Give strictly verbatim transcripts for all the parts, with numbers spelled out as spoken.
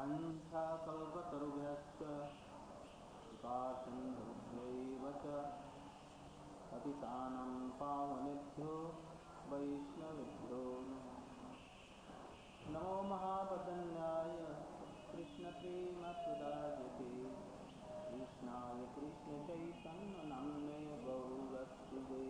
वाञ्छाकल्पतरुभ्यश्च कृपासिन्धुभ्यैव च पतितानां पावनेभ्यो वैष्णवेभ्यो नमो महावदन्याय कृष्णप्रेमप्रदायते कृष्णाय कृष्णचैतन्यनाम्ने गौरङ्गस्त्रिजे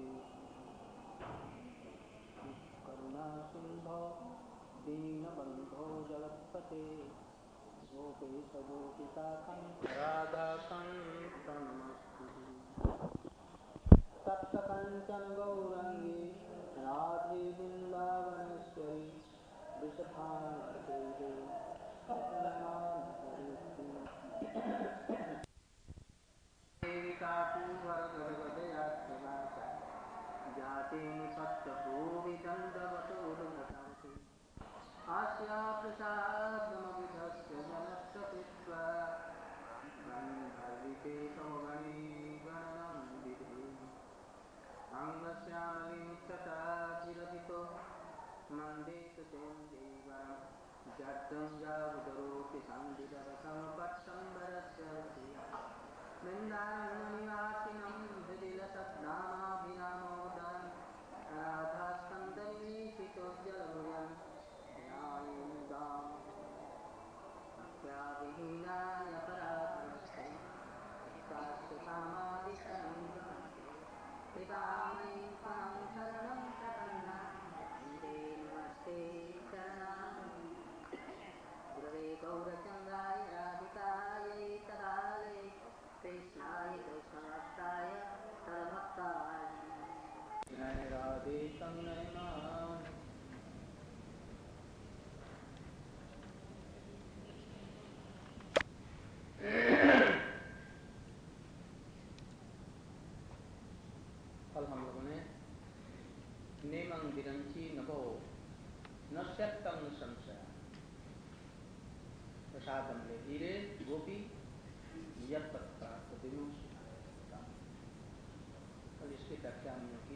करुणासिन्धो दीनबन्धो जगत्पते गोपेश गोपिकान्त राधाकान्त नमस्तुते तप्तकाञ्चन गौराङ्गी राधे वृन्दावनेश्वरी वृषभानुसुते जाते सत्यभूमि दण्डवतोरुगतावती आस्या प्रसादमबुधस्य जनस्य कृत्वा गन्धर्विते सौगणे गणनन्दिते अङ्गस्यामलिं तटाभिरभितो मन्देषु चेन्द्रीवरं जड्डं जावुदरोऽपि सन्धिरसं पट्टम्बरस्य वृन्दावननिवासिनं हृदि लसद्नामाभिरामोदं राधास्कन्दमीशितोज्जलभुजं ध्यायेन्दां भक्त्याविहीनाय पराधमस्ते काश्यकामादिशमन्त्रमस्ते पितामयी त्वां शरणं प्रपन्ना वन्दे नमस्ते शरणागते गुरवे गौरचन्द्राय राधिकायै तदालये कृष्णाय कृष्णभक्ताय तद्भक्ताय जय राधे तन्मय नाम कल हम लोगों ने नेमं विरंची नभो नश्यत्तं संशय प्रसादम ले धीरे गोपी यत् प्राप्त और इसकी व्याख्या हमने की।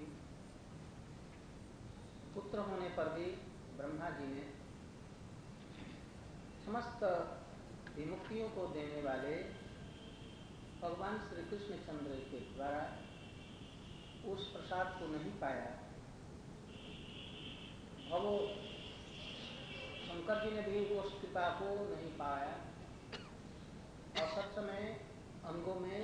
पुत्र होने पर भी ब्रह्मा जी ने समस्त विमुक्तियों को देने वाले भगवान श्री कृष्ण चंद्र के द्वारा उस प्रसाद को नहीं पाया और वो शंकर जी ने भी उस कृपा को नहीं पाया और सब समय अंगों में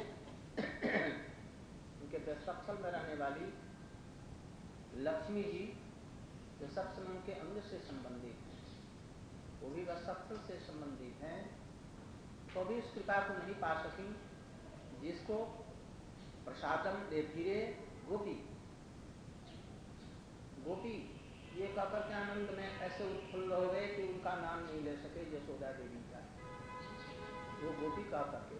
उनके वक्षस्थल में रहने वाली लक्ष्मी जी जो सब समय उनके अंग से संबंधित है, वो भी वक्षस्थल से संबंधित है, तो भी उस कृपा को नहीं पा सकी जिसको प्रसादम दे फिरे गोपी गोपी ये कहकर के आनंद में ऐसे उत्फुल्ल हो गए कि उनका नाम नहीं ले सके यशोदा देवी का, वो गोपी कह करके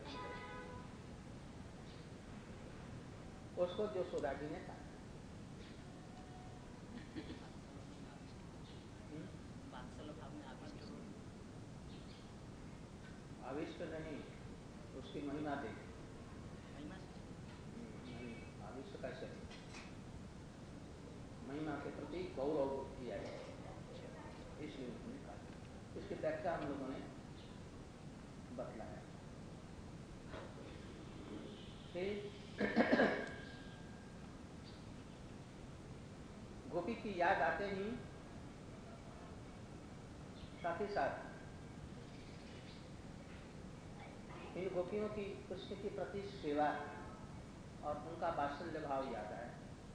उसको यशोदा जी ने कहा आविष्ट नहीं, उसकी महिमा देखी। आविष्ट कैसे महिमा के प्रति गौरव किया जाए, इसलिए उन्होंने कहा। इसकी व्याख्या हम लोगों ने बतलाया। गोपी की याद आते ही साथ ही साथ इन गोपियों की कृष्ण के प्रति सेवा और उनका वात्सल्य भाव याद आया।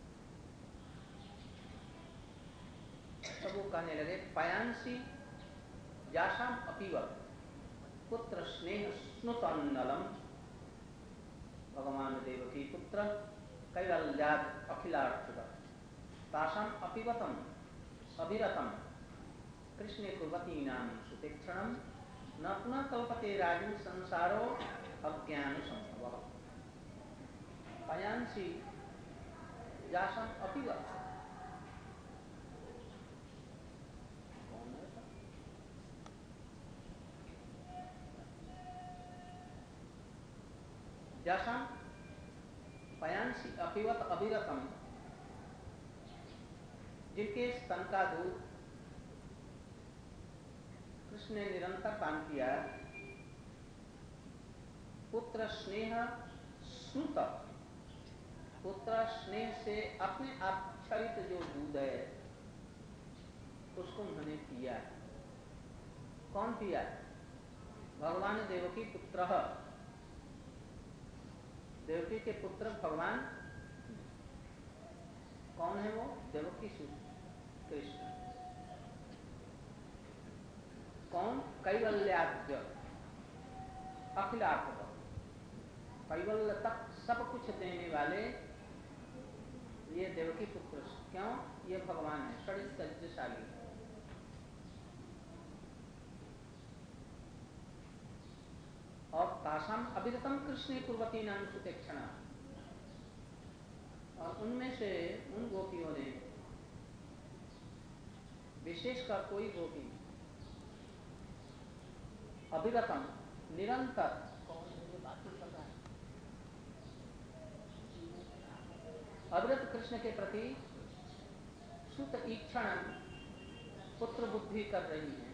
तो वो कहने लगे पयांसी यासाम अपीव पुत्र स्नेह स्नुतन्नलम भगवान देवकी पुत्र कैवल्याद अखिलार्थिव तासाम अपिवतम अभिरतम कृष्णे कुर्वती नाम सुतीक्षणम न पुनः कल्पते राजू संसारो अज्ञान संभव पयांसी यासाम अपीव यासाम पयांसी अपिवत अभिरतम जिनके स्तन का दूध कृष्ण ने निरंतर पान किया पुत्र स्नेह स्नुत, पुत्र स्नेह से अपने आप क्षरित जो दूध है उसको उन्होंने पिया। कौन पिया? भगवान देवकी पुत्र, देवकी के पुत्र भगवान कौन है? वो देवकी कृष्ण। कौन? कैवल्याद्य अखिलार्थ, कैवल्य तक सब कुछ देने वाले ये देवकी पुत्र। क्यों? ये भगवान है, षड् तज्जशाली। और तासाम अविरतम कृष्ण कुर्वती नाम सुतेक्षणा, और उनमें से उन गोपियों ने, विशेषकर कोई गोपी अविरतम निरंतर, कौन मुझे बात कर रहा है, अविरत कृष्ण के प्रति सुत ईक्षण पुत्र बुद्धि कर रही हैं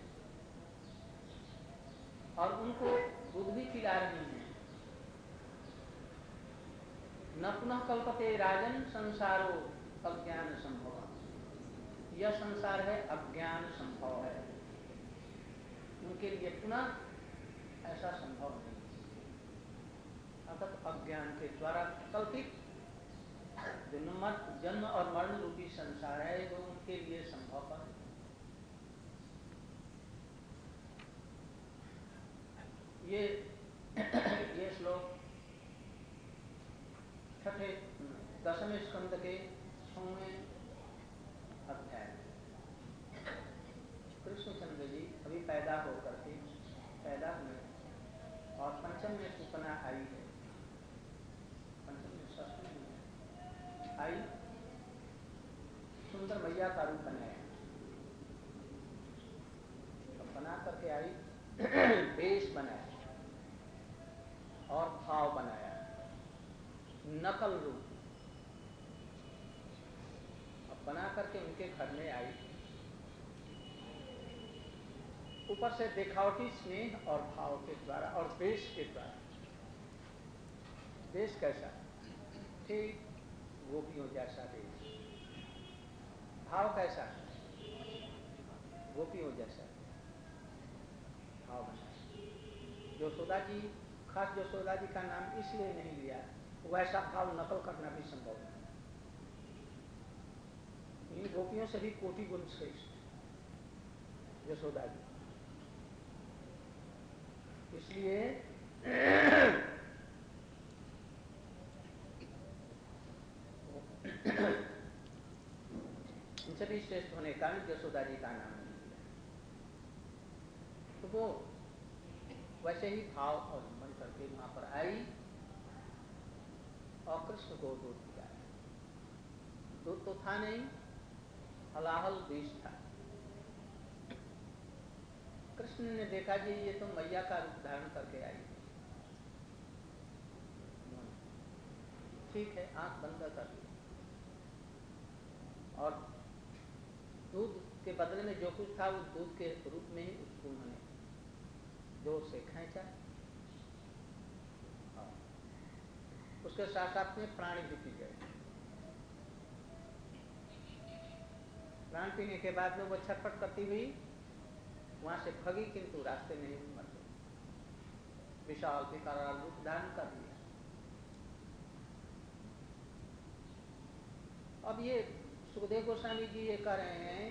और उनको दूध भी पिला रही हैं। न पुनः कल्पते राजन संसारो अज्ञान संभव, यह संसार है अज्ञान संभव है, उनके लिए पुनः ऐसा संभव नहीं। अर्थात अज्ञान के द्वारा कल्पित जन्म और मरण रूपी संसार है, वो उनके लिए संभव है। ये ये श्लोक छठे दसवें स्कंद के छवें अध्याय। कृष्णचंद्र जी अभी पैदा होकर के पैदा हुए और पंचम में सूचना आई है, पंचम में षष्ठी में आई, सुंदर मैया का रूप बनाया, तो बना करके आई, वेश बनाया और भाव बनाया, नकल रूप, अब बना करके उनके घर में आई। ऊपर से दिखावटी स्नेह और भाव के द्वारा और वेश के द्वारा। वेश कैसा? ठीक गोपियों जैसा वेश। भाव कैसा? गोपियों जैसा भाव बनाया। यशोदा जी, खास यशोदा जी का नाम इसलिए नहीं लिया, वैसा भाव नकल करना भी संभव नहीं। इन गोपियों से भी कोटि गुण श्रेष्ठ यशोदा जी, इसलिए इनसे भी श्रेष्ठ होने का यशोदा जी का नाम नहीं लिया। तो वो वैसे ही भाव और मन करके वहां पर आई और कृष्ण को दूध पिलाया। दूध तो था नहीं, हलाहल बीज था। कृष्ण ने देखा जी ये तो मैया का रूप धारण करके आई, ठीक है, आंख बंद कर ली और दूध के बदले में जो कुछ था उस दूध के रूप में ही उसको उन्होंने जोर से खींचा। उसके साथ साथ में प्राण भी पी गए। प्राण पीने के बाद में वो छटपट करती हुई वहां से भगी, किंतु रास्ते में ही मर गई। विशाल विकराल रूप धारण कर लिया। अब ये सुखदेव गोस्वामी जी ये कह रहे हैं,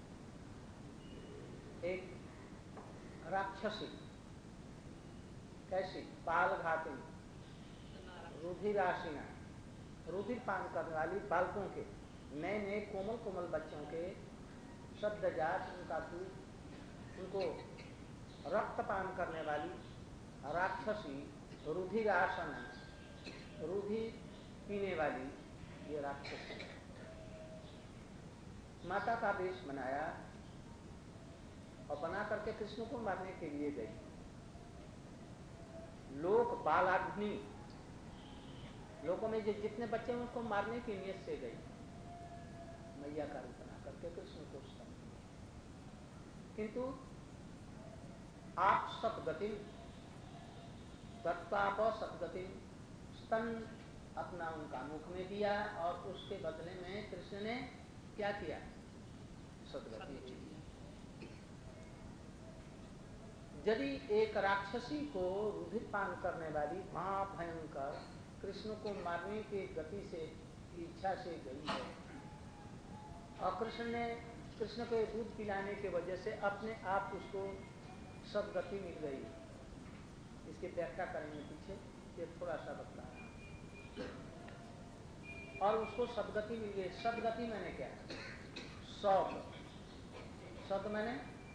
एक राक्षसी, कैसी? बाल घाती, रुधिराशिना, रुधिर पान करने वाली, बालकों के, नए नए कोमल कोमल बच्चों के शब्दजात, उनका दूध, उनको रक्तपान करने वाली राक्षसी, रुधिरासना, रुधिर पीने वाली ये राक्षसी माता का वेश बनाया और बना करके कृष्ण को मारने के लिए गई। लोक बालाग्नि, लोगों में जो जितने बच्चे हैं उनको मारने की नियत से गई, मैया का रूप बना करके कृष्ण को स्तंभ। किंतु आप सब गति, तत्पाप सदगति, स्तन अपना उनका मुख में दिया और उसके बदले में कृष्ण ने क्या किया? सदगति दी। यदि एक राक्षसी को रुधिर पान करने वाली महाभयंकर कृष्ण को मारने की गति से इच्छा से गई है और कृष्ण ने कृष्ण को दूध पिलाने की वजह से अपने आप उसको सदगति मिल गई, इसकी व्याख्या करेंगे पीछे, ये थोड़ा सा बतला रहा और उसको सदगति मिल गई। सदगति मैंने क्या? सद, सद मैंने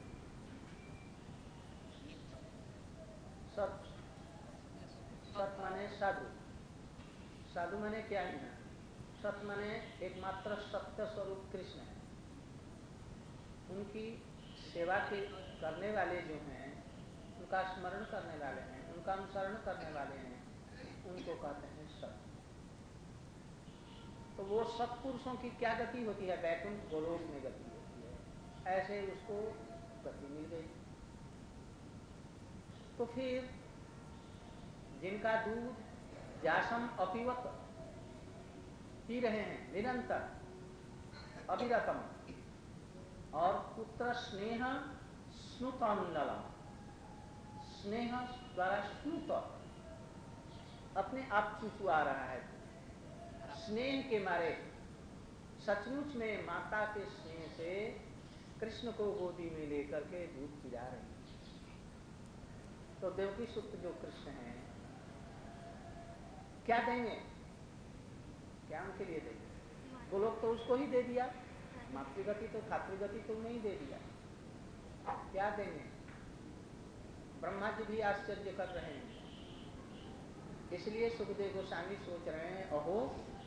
सत, सत माने साधु, साधु माने क्या है? सत माने एकमात्र सत्य स्वरूप कृष्ण है, उनकी सेवा के करने वाले जो हैं, उनका स्मरण करने वाले हैं, उनका अनुसरण करने वाले हैं, उनको कहते हैं सत। तो वो सत्पुरुषों की क्या गति होती है? वैकुंठ गोलोक में गति होती है। ऐसे उसको गति मिल गई। तो फिर जिनका दूध जासम अपिवत पी रहे हैं निरंतर अविरतम, और पुत्र स्नेह स्नुतमंडलम, स्नेह द्वारा स्नुत अपने आप चुचुआ रहा है, स्नेह के मारे सचमुच में माता के स्नेह से कृष्ण को गोदी में लेकर के दूध पिला रही है। तो देवकी सुत जो कृष्ण हैं क्या देंगे? क्या उनके लिए देंगे? गोलोक तो उसको ही दे दिया, मातृगति तो खातृगति तो नहीं दे दिया, क्या देंगे? ब्रह्मा जी भी आश्चर्य कर रहे हैं। इसलिए सुखदेव गोस्वामी सोच रहे हैं, अहो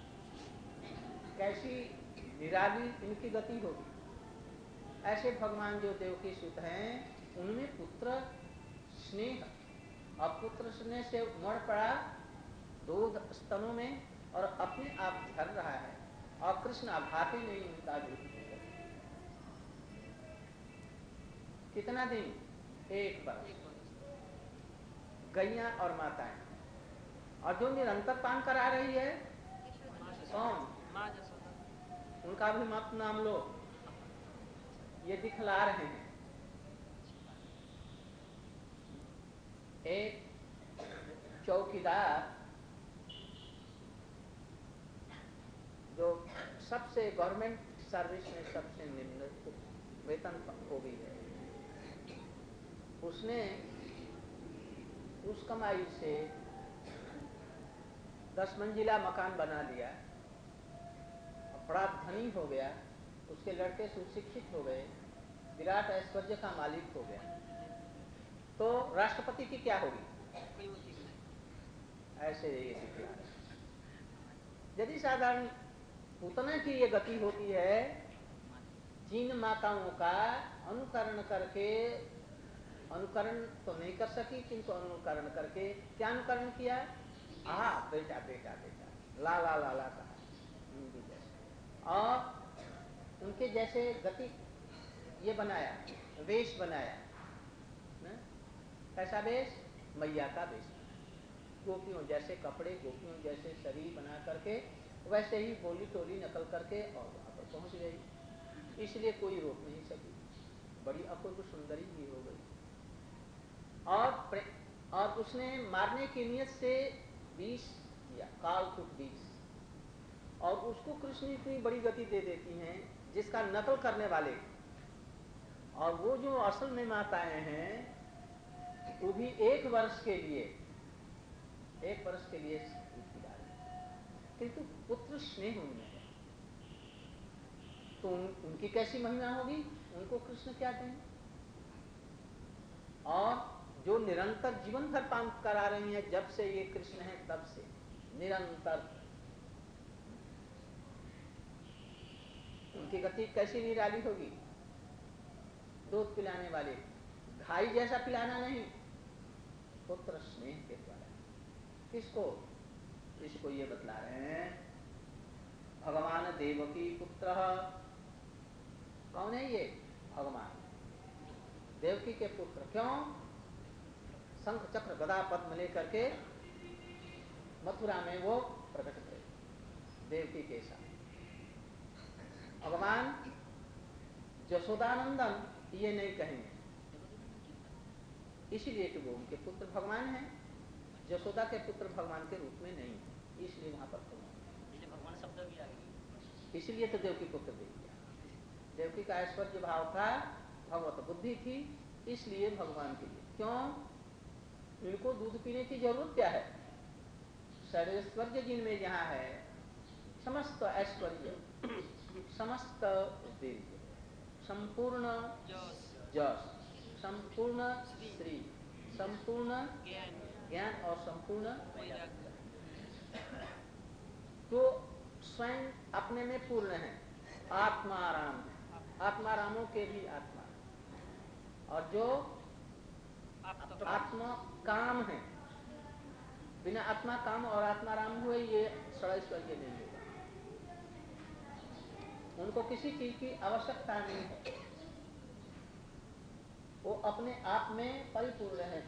कैसी निराली इनकी गति होगी। ऐसे भगवान जो देवकी सुत हैं उनमें पुत्र स्नेह, और पुत्र स्नेह से उमड़ पड़ा दूध स्तनों में और अपने आप झर रहा है, और कृष्ण अघाते नहीं उनका दूध पीकर। कितना दिन? एक बरस। गैया और माताएं, और जो निरंतर पान करा रही है कौन? उनका भी मत नाम लो, ये दिखला रहे हैं। एक चौकीदार जो सबसे गवर्नमेंट सर्विस में सबसे निम्न वेतन हो गई है, उसने उस कमाई से दस मंजिला मकान बना लिया, बड़ा धनी हो गया, उसके लड़के सुशिक्षित हो गए, विराट ऐश्वर्य का मालिक हो गया। तो राष्ट्रपति की क्या होगी? ऐसे ये दिखला रहे। यदि साधारण पूतना की ये गति होती है, जिन माताओं का अनुकरण करके, अनुकरण तो नहीं कर सकी किंतु अनुकरण करके क्या अनुकरण किया? आ बेटा बेटा बेटा, ला ला ला ला कहा, और उनके जैसे गति ये बनाया, वेश बनाया। कैसा वेश? मैया का वेश, गोपियों जैसे कपड़े, गोपियों जैसे शरीर बना करके, वैसे ही बोली टोली नकल करके और वहां पर पहुंच गई। इसलिए कोई रोक नहीं सकी, बड़ी अपूर्व सुंदरी भी हो गई। और और उसने मारने की नियत से विष किया, कालकूट विष, और उसको कृष्ण इतनी बड़ी गति दे देती हैं जिसका नकल करने वाले, और वो जो असल में माताएं हैं वो भी एक वर्ष के लिए, एक वर्ष के लिए पिला रही, किंतु पुत्र स्नेह उनमें है। तो उन, उनकी कैसी महिमा होगी? उनको कृष्ण क्या देंगे? और जो निरंतर जीवन भर पान करा रही हैं, जब से ये कृष्ण है तब से निरंतर, उनकी गति कैसी निराली होगी? दूध पिलाने वाले, घाई जैसा पिलाना नहीं, पुत्र स्नेह के द्वारा। किसको? इसको ये बतला रहे हैं, भगवान देवकी पुत्र। कौन है ये? भगवान देवकी के पुत्र। क्यों? शंख चक्र गदा पद्म लेकर के मथुरा में वो प्रकट हुए देवकी के साथ। भगवान यशोदानंदन ये नहीं कहेंगे, इसीलिए कि वो उनके पुत्र भगवान हैं, यशोदा के पुत्र भगवान के रूप में नहीं है, इसलिए वहां पर भगवान शब्द भी आ गया। इसलिए तो देवकी पुत्र दे दिया। देवकी का ऐश्वर्य भाव था, भगवत बुद्धि थी, इसलिए भगवान के लिए। क्यों? इनको दूध पीने की जरूरत क्या है? सर्वैश्वर्य जिनमें जहाँ है, समस्त ऐश्वर्य, समस्त वीर्य, संपूर्ण जस, संपूर्ण श्री, संपूर्ण ज्ञान और संपूर्ण तो स्वयं अपने में पूर्ण है। आत्माराम, आत्मारामों के भी आत्मा, और जो आत्मा काम है, बिना आत्मा काम और आत्माराम हुए ये षड़ैश्वर्य नहीं होगा। उनको किसी चीज की आवश्यकता नहीं है, वो अपने आप में परिपूर्ण है।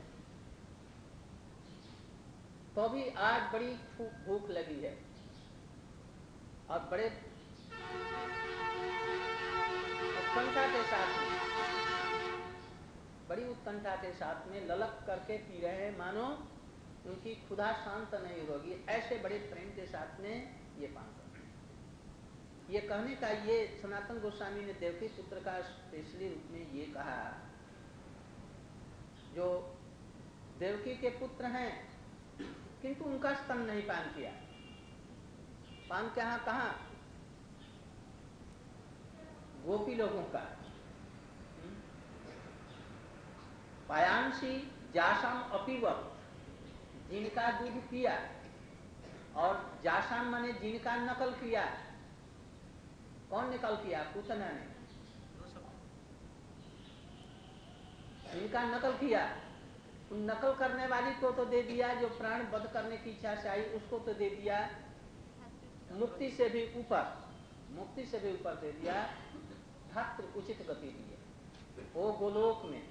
तो भी आज बड़ी भूख लगी है और बड़े उत्कंठा के साथ में, बड़ी उत्कंठा के साथ में ललक करके पी रहे हैं, मानो उनकी क्षुधा शांत नहीं होगी, ऐसे बड़े प्रेम के साथ में ये पान कर। ये कहने का, ये सनातन गोस्वामी ने देवकी पुत्र का स्पेशली रूप में ये कहा, जो देवकी के पुत्र हैं किंतु उनका स्तन नहीं पान किया। पान क्या कहा? गोपी लोगों का। पायांशी जाशाम अपीवत, जिनका दूध पिया, और जाशाम माने जिनका नकल किया। कौन नकल किया? पूतना ने। जिनका नकल किया, उन नकल करने वाली को तो दे दिया, जो प्राण वध करने की इच्छा से आई उसको तो दे दिया, मुक्ति से भी ऊपर, मुक्ति से भी ऊपर दे दिया, धात्र उचित गति दिए वो गोलोक में।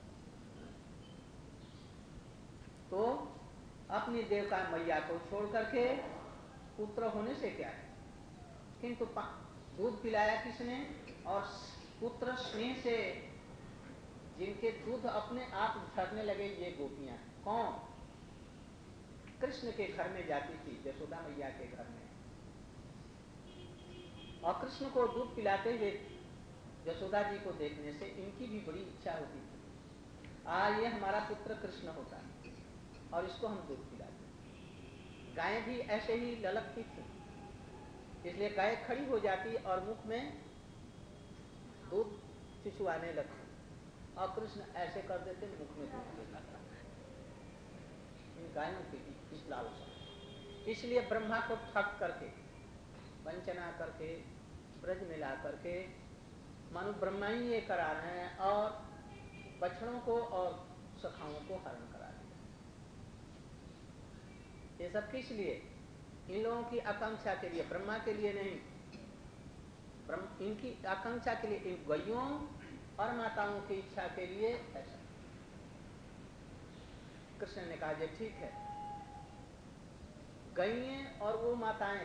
तो अपनी देवका मैया को छोड़ करके पुत्र होने से क्या है, किंतु दूध पिलाया किसने? और पुत्र स्नेह से जिनके दूध अपने आप झरने लगे, ये गोपियां। कौन? कृष्ण के घर में जाती थी, यशोदा मैया के घर में, और कृष्ण को दूध पिलाते हुए यशोदा जी को देखने से इनकी भी बड़ी इच्छा होती थी, आ ये हमारा पुत्र कृष्ण होता और इसको हम दूध पिलाते। गायें भी ऐसे ही ललकती थी, इसलिए गाय खड़ी हो जाती और मुख में दूध चुचुआने लगती, और कृष्ण ऐसे कर देते, मुख में दूध देना। इन गायों की इस लालसा, इसलिए ब्रह्मा को ठग करके, वंचना करके, ब्रज में ला करके मानो ब्रह्मा ही ये करा रहे हैं, और बछड़ों को और सखाओं को हरण करा दिया। ये सब किस लिए? इन लोगों की आकांक्षा के लिए, ब्रह्मा के लिए नहीं। ब्रह्म इनकी आकांक्षा के लिए, इन गैयों और माताओं की इच्छा के लिए ऐसा। कृष्ण ने कहा, ये ठीक है, गैयें और वो माताएं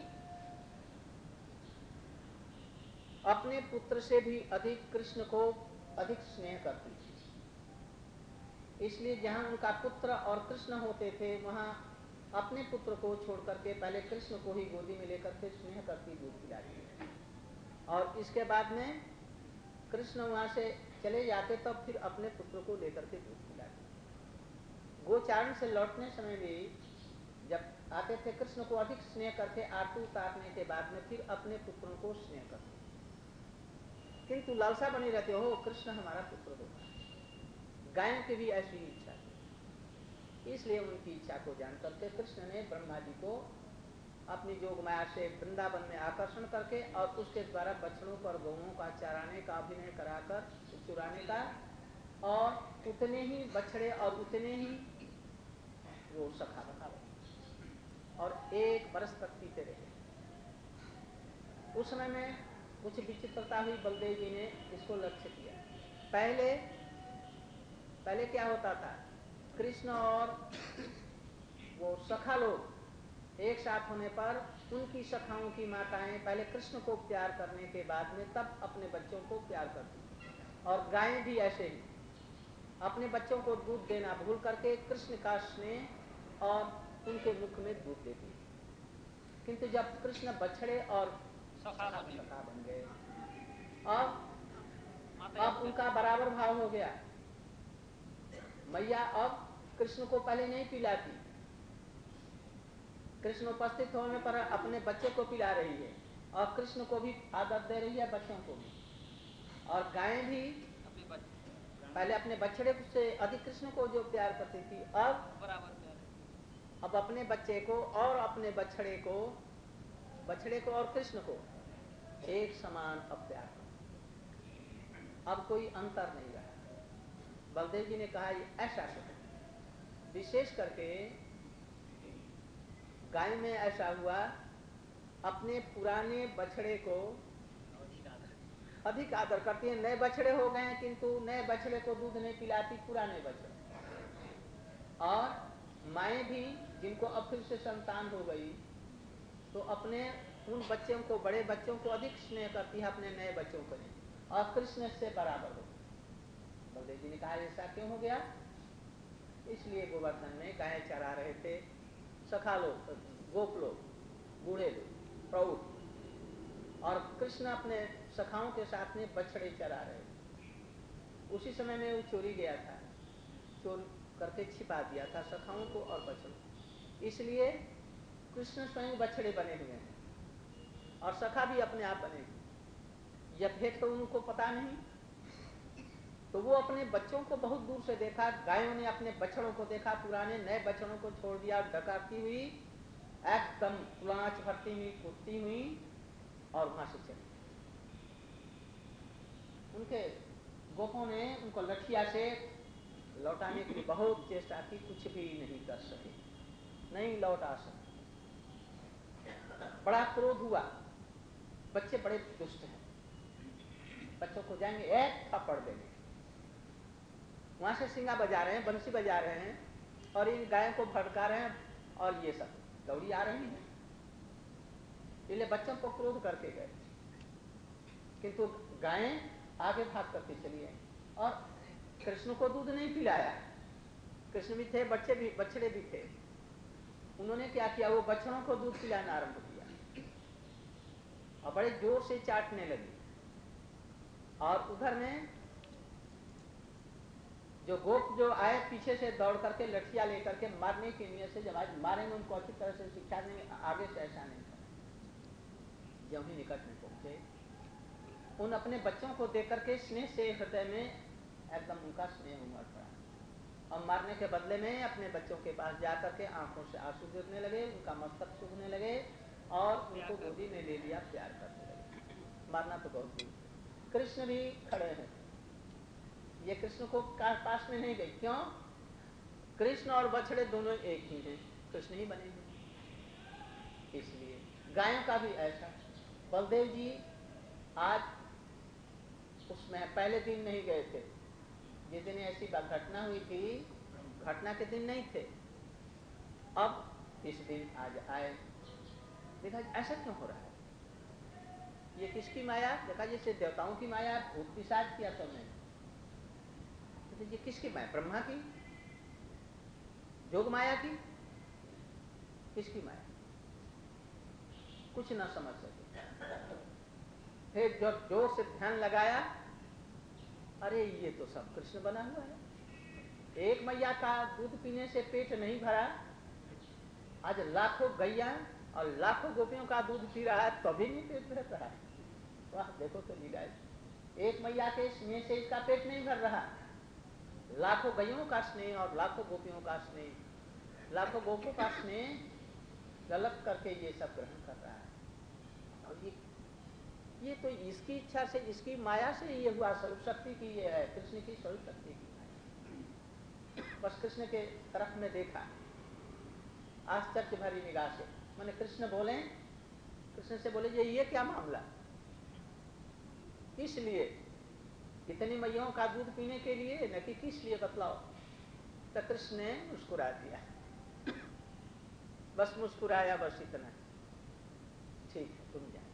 अपने पुत्र से भी अधिक कृष्ण को अधिक स्नेह करती थी, इसलिए जहां उनका पुत्र और कृष्ण होते थे, वहां अपने पुत्र को छोड़ करके पहले कृष्ण को ही गोदी में लेकर के स्नेह करती, दूध पिलाती, और इसके बाद में कृष्ण वहां से चले जाते तब फिर अपने पुत्र को लेकर के दूध पिलाते। गोचारण से लौटने समय भी जब आते थे, कृष्ण को अधिक स्नेह करके आरती उतारने के बाद में फिर अपने पुत्रों को स्नेह करते, किंतु लालसा बनी रहते हो, कृष्ण हमारा पुत्र होगा। गायों की भी ऐसी इच्छा थी, इसलिए उनकी इच्छा को जान करके कृष्ण ने ब्रह्मा जी को अपनी जोग माया से वृंदावन में आकर्षण करके, और उसके द्वारा बछड़ों पर गौओं का चराने का अभिनय कराकर, चुराने का, और उतने ही बछड़े और उतने ही वो सखा बना, और एक बरस तक पीते रहे। उस समय में कुछ विचित्रता हुई, बलदेव जी ने इसको लक्ष्य किया। पहले पहले क्या होता था, कृष्ण और वो सखा लोग एक साथ होने पर उनकी सखाओं की माताएं पहले कृष्ण को प्यार करने के बाद में तब अपने बच्चों को प्यार करती। और गायें भी ऐसे ही अपने बच्चों को दूध देना भूल करके कृष्ण का स्नेह और उनके मुख में दूध देती। किंतु जब कृष्ण बछड़े और सखा बन गए अब अब उनका बराबर भाव हो गया। मैया अब कृष्ण को पहले नहीं पिलाती, कृष्ण उपस्थित होने पर अपने बच्चे को पिला रही है और कृष्ण को भी आदत दे रही है, बच्चों को भी। और गायें भी पहले अपने बछड़े से अधिक कृष्ण को जो प्यार करती थी अब बराबर प्यार अब अपने बच्चे को और अपने बछड़े को बछड़े को और कृष्ण को एक समान अब प्यार कर। अब कोई अंतर नहीं रहा। बलदेव जी ने कहा ये ऐसा करो। विशेष करके गाय में ऐसा हुआ, अपने पुराने बछड़े को अधिक आदर करती है। नए बछड़े हो गए किंतु नए बछड़े को दूध नहीं पिलाती पुराने बछड़े। और माएँ भी जिनको अब फिर से संतान हो गई तो अपने उन बच्चों को बड़े बच्चों को अधिक स्नेह करती है अपने नए बच्चों को नहीं, और कृष्ण से बराबर हो। बलदेव जी ने कहा ऐसा क्यों हो गया? इसलिए गोवर्धन में गाय चरा रहे थे सखा लोग, गोप लोग, बूढ़े लोग, प्रौढ़, और कृष्ण अपने सखाओं के साथ में बछड़े चरा रहे थे। उसी समय में वो चोरी गया था, चोर करके छिपा दिया था सखाओं को और बछड़ों। इसलिए कृष्ण स्वयं बछड़े बने हुए हैं और सखा भी अपने आप बने हुए। यह भेद तो उनको पता नहीं, तो वो अपने बच्चों को बहुत दूर से देखा। गायों ने अपने बछड़ों को देखा, पुराने नए बछड़ों को छोड़ दिया, डकारती हुई एकदम पुलांच भरती हुई कूदती हुई और वहां से चली। उनके गोपों ने उनको लठिया से लौटाने की बहुत चेष्टा की, कुछ भी नहीं कर सके, नहीं लौटा सके। बड़ा क्रोध हुआ। बच्चे बड़े दुष्ट हैं, बच्चों को जाएंगे एक थप्पड़ देंगे। वहां से सिंगा बजा रहे हैं, बंसी बजा रहे हैं और इन गायों को भड़का रहे हैं और ये सब दौड़ी आ रही हैं। इसलिए बच्चों को क्रोध करके गए, किंतु गायें आगे भाग करके चली आई और कृष्ण को दूध नहीं पिलाया। कृष्ण भी थे, बच्चे भी, बछड़े भी थे। उन्होंने क्या किया, वो बछड़ों को दूध पिलाना आरंभ किया और बड़े जोर से चाटने लगी। और उधर में जो गोप जो आए पीछे से दौड़ करके लठिया लेकर के मारने की नियत से, जब आज मारेंगे उनको अच्छी तरह से शिक्षा देंगे, आगे से ऐसा नहीं करें। जब ही निकट में पहुंचे, उन अपने बच्चों को देख करके स्नेह से हृदय में एकदम उनका स्नेह उमड़ पड़ा और मारने के बदले में अपने बच्चों के पास जाकर के आंखों से आंसू गिरने लगे, उनका मस्तक सूखने लगे और उनको गोदी में ले लिया, प्यार करने लगे। मारना तो बहुत दूर। कृष्ण भी खड़े हैं, ये कृष्ण को पास में नहीं गई। क्यों? कृष्ण और बछड़े दोनों एक ही हैं, कृष्ण ही बने हैं। इसलिए गायों का भी ऐसा। बलदेव जी आज उसमें पहले दिन नहीं गए थे, जिस दिन ऐसी घटना हुई थी, घटना के दिन नहीं थे। अब इस दिन आज आए, देखा ऐसा क्यों हो रहा है, ये किसकी माया? देखा जैसे देवताओं की माया, भूत पिशाच किया तो नहीं, ये किसकी माया? ब्रह्मा की, जोग माया की, किसकी माया? कुछ ना समझ सके। फिर जब जोर से ध्यान लगाया, अरे ये तो सब कृष्ण बना हुआ है। एक मैया का दूध पीने से पेट नहीं भरा, आज लाखों गैया और लाखों गोपियों का दूध पी रहा है तभी नहीं पेट भर रहा है। वाह, देखो तो लीला। एक मैया के स्नेह से इसका पेट नहीं भर रहा, लाखों गैयों का स्नेह और लाखों गोपियों का स्नेह, लाखों गोपों का स्नेह गलत करके ये सब ग्रहण कर रहा है। और ये ये तो इसकी इच्छा से, इसकी माया से ये हुआ। स्वरूप शक्ति की ये है, कृष्ण की स्वरूप शक्ति की माया। बस कृष्ण के तरफ में देखा आश्चर्य भरी निगाह से। मैंने कृष्ण बोले, कृष्ण से बोले ये ये क्या मामला, किस लिए? इतनी मैयों का दूध पीने के लिए न कि किस लिए, बतलाओ। तो कृष्ण ने मुस्कुरा दिया, बस मुस्कुराया, बस इतना, ठीक है तुम जाओ।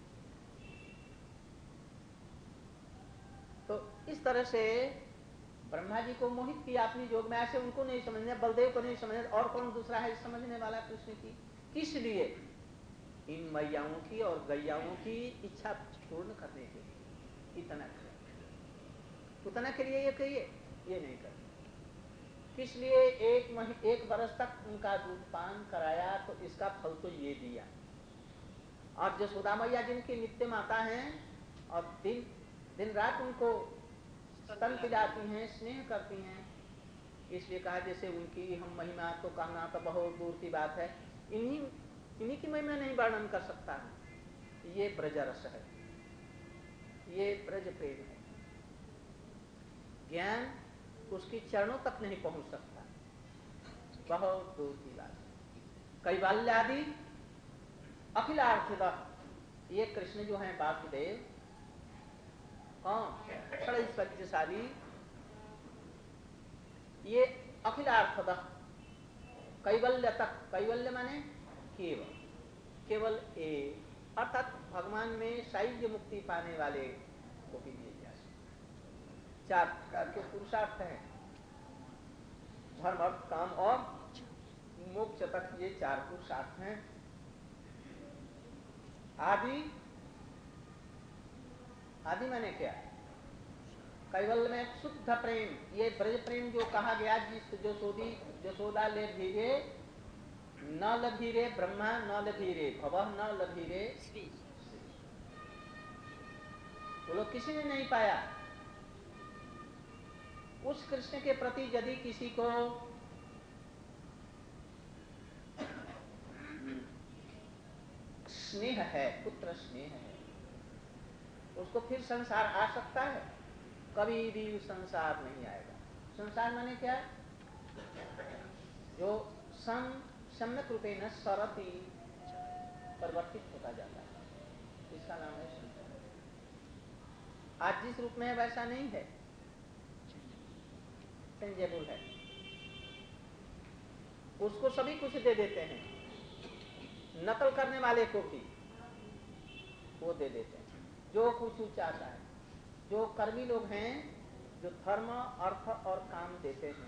तो इस तरह से ब्रह्मा जी को मोहित किया अपनी जोग माया से, उनको नहीं समझना, बलदेव को नहीं समझना, और कौन दूसरा है समझने वाला कृष्ण की? किस लिए? इन मैयाओं की और गैयाओं की इच्छा पूर्ण करने के लिए, इतना उतना के लिए ये कहिए, ये नहीं कर। किस लिए? एक मही एक बरस तक उनका दूध पान कराया तो इसका फल तो ये दिया। और यशोदा मैया जिनकी नित्य माता हैं और दिन दिन रात उनको स्तन पिलाती हैं, स्नेह करती हैं, इसलिए कहा जैसे उनकी हम महिमा तो कहना तो बहुत दूर की बात है, इन्हीं इन्हीं की महिमा नहीं वर्णन कर सकता है। ये ब्रज रस है, ये ब्रज प्रेम है। ज्ञान उसकी चरणों तक नहीं पहुंच सकता, बहुत दूर की बात है। कैवल्यादि अखिलार्थदा, ये कृष्ण जो हैं वासुदेव, कौन? षड्विंशतिशाली, ये अखिलार्थदा, कैवल्य तक, कैवल्य माने केवल, केवल एक, अर्थात भगवान में सायुज्य मुक्ति पाने वाले को भी दिए जा सकते। चार प्रकार के पुरुषार्थ हैं, धर्म अर्थ काम और मोक्ष तक, ये चार पुरुषार्थ हैं। आदि, आदि माने क्या? कैवल्य में शुद्ध प्रेम, ये ब्रज प्रेम जो कहा गया, जिस यशोदी यशोदा ले धीरे न लभीरे ब्रह्मा न लभीरे भवः न लभीरे, वो लोग किसी ने नहीं पाया। उस कृष्ण के प्रति यदि किसी को स्नेह है, पुत्र स्नेह है, उसको फिर संसार आ सकता है? कभी भी संसार नहीं आएगा। संसार माने क्या? जो सम सम्यक रूपे न सरती, परिवर्तित होता जाता है, इसका नाम है संसार। आज जिस रूप में है वैसा नहीं है, चेंजेबल है। उसको सभी कुछ दे देते हैं, नकल करने वाले को भी वो दे देते हैं जो कुछ चाहता है। जो कर्मी लोग हैं, जो धर्म अर्थ और काम देते हैं,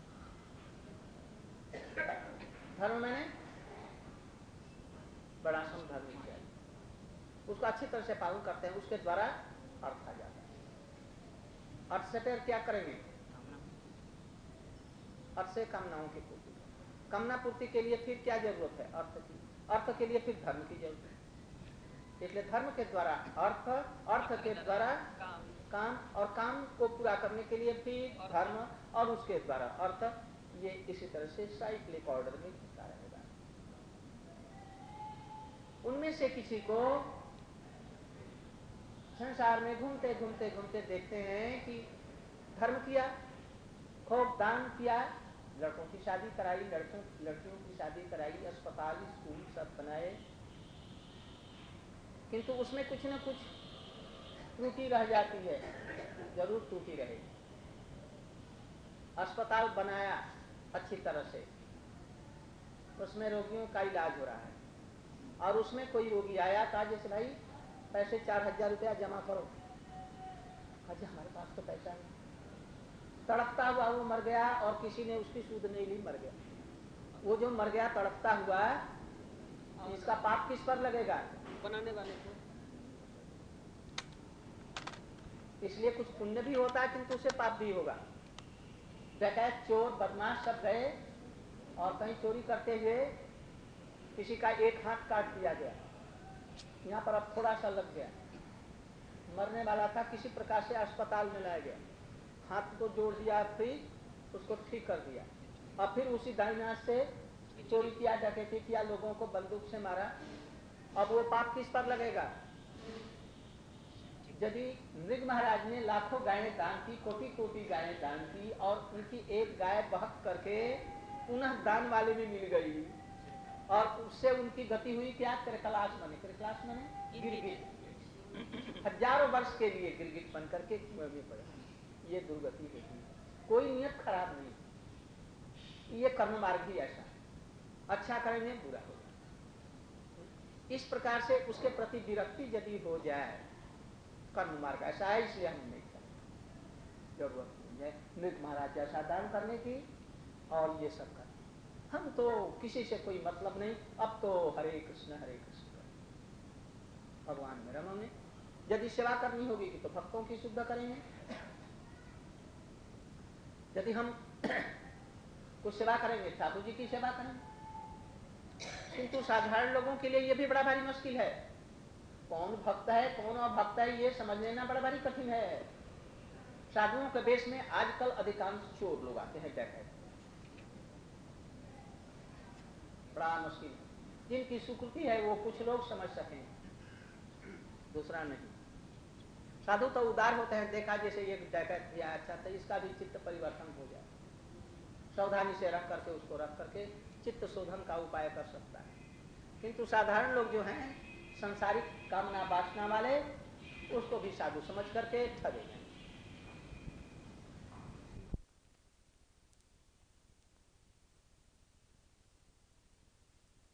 धर्म मैंने बड़ा सम धर्म चाहिए, उसको अच्छी तरह से पालन करते हैं, उसके द्वारा अर्थ आ जाता है। अर्थ से फिर क्या करेंगे? अर्थ से कामनाओं की पूर्ति। कामना पूर्ति के लिए फिर क्या जरूरत है? अर्थ की। अर्थ के लिए फिर धर्म की जरूरत है। इसलिए धर्म के द्वारा अर्थ, अर्थ के द्वारा काम, और काम को पूरा करने के लिए फिर धर्म, और उसके द्वारा अर्थ। ये इसी तरह से साइक्लिक ऑर्डर में होता रहेगा। उनमें से किसी को संसार में घूमते घूमते घूमते देखते हैं कि धर्म किया, खूब दान किया, लड़कों की शादी कराई, लड़कों लड़कियों की शादी कराई, अस्पताल स्कूल सब बनाए, किंतु उसमें कुछ न कुछ त्रुटि रह जाती है, जरूर त्रुटि रहेगी। अस्पताल बनाया अच्छी तरह से, उसमें रोगियों का इलाज हो रहा है, और उसमें कोई रोगी आया, कहा जैसे भाई पैसे चार हजार रुपया जमा करो, अच्छा हमारे पास तो पैसा नहीं, तड़पता हुआ वो मर गया और किसी ने उसकी सूद नहीं ली, मर गया। वो जो मर गया तड़पता हुआ, इसका पाप किस पर लगेगा? बनाने वाले को। इसलिए कुछ पुण्य भी होता है किंतु उसे पाप भी होगा। डकैत, चोर, बदमाश सब गए और कहीं चोरी करते हुए किसी का एक हाथ काट दिया गया, यहाँ पर अब थोड़ा सा लग गया, मरने वाला था, किसी प्रकार से अस्पताल में लाया गया, हाथ को जोड़ दिया, फिर उसको ठीक कर दिया, और फिर उसी दाहिने हाथ से चोरी किया, डकैती किया, लोगों को बंदूक से मारा। अब वो पाप किस पर लगेगा? यदि मृग महाराज ने लाखों गायें दान की, कोटि कोटि गायें दान की, और उनकी एक गाय बहक करके पुनः दान वाले में मिल गई, और उससे उनकी गति हुई क्या? क्रिकलास बने। क्रिकलास बने गिरगिट, हजारों वर्ष के लिए गिरगिट बन करके कुएं में पड़े। ये दुर्गति होती है। कोई नियत खराब नहीं, ये कर्म मार्ग भी ऐसा है, अच्छा करेंगे बुरा हो जाए। इस प्रकार से उसके प्रति विरक्ति यदि हो जाए, कर्म मार्ग ऐसा है इसलिए हम नहीं करें, जरूरत नहीं है मृग महाराज जैसा दान करने की और ये सब करने, हम तो किसी से कोई मतलब नहीं, अब तो हरे कृष्ण हरे कृष्ण करें, भगवान में रमोगे। यदि सेवा करनी होगी तो भक्तों की शुद्ध करेंगे, यदि हम कुछ सेवा करेंगे ठाकुर जी की सेवा करेंगे। किंतु साधारण लोगों के लिए यह भी बड़ा भारी मुश्किल है, कौन भक्त है कौन अभक्त है ये समझ लेना बड़ा भारी कठिन है। साधुओं के वेश में आजकल अधिकांश चोर लोग आते हैं, डकैत, बड़ा मुश्किल है। जिनकी सुकृति है वो कुछ लोग समझ सकें, दूसरा नहीं। साधु तो उदार होते हैं, देखा जैसे एक डकैत भी अच्छा था, इसका भी चित्त परिवर्तन हो जाए, सावधानी से रख करके उसको रख करके चित्त शोधन का उपाय कर सकता है। किंतु साधारण लोग जो हैं संसारिक कामना वासना वाले, उसको भी साधु समझ करके ठगेंगे।